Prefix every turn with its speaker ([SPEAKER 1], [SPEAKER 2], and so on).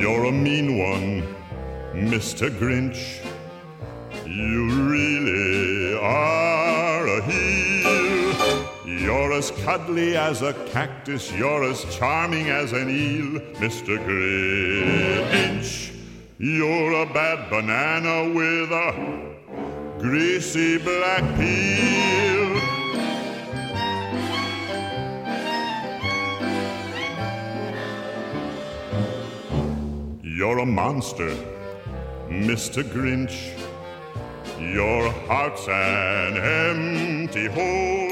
[SPEAKER 1] You're a mean one, Mr. Grinch. You really are a heel. You're as cuddly as a cactus. You're as charming as an eel, Mr. Grinch. You're a bad banana with a greasy black peel. You're a monster, Mr. Grinch. Your heart's an empty hole.